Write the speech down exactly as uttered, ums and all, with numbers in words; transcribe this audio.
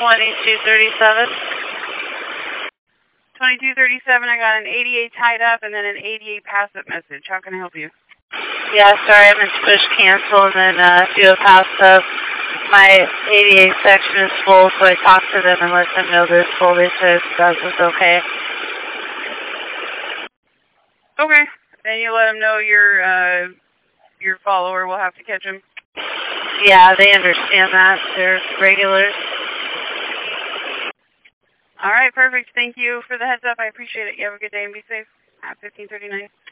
twenty-two thirty-seven. twenty-two thirty-seven, I got an eighty-eight tied up and then an eighty-eight passive message. How can I help you? Yeah, sorry, I meant to push cancel and then uh, do a pass up. My eighty-eight section is full, so I talked to them and let them know that it's full. They said that was okay. Okay. Then you let them know your, uh, your follower will have to catch him. Yeah, they understand that. They're regulars. All right, perfect. Thank you for the heads up. I appreciate it. You have a good day and be safe. At fifteen thirty-nine.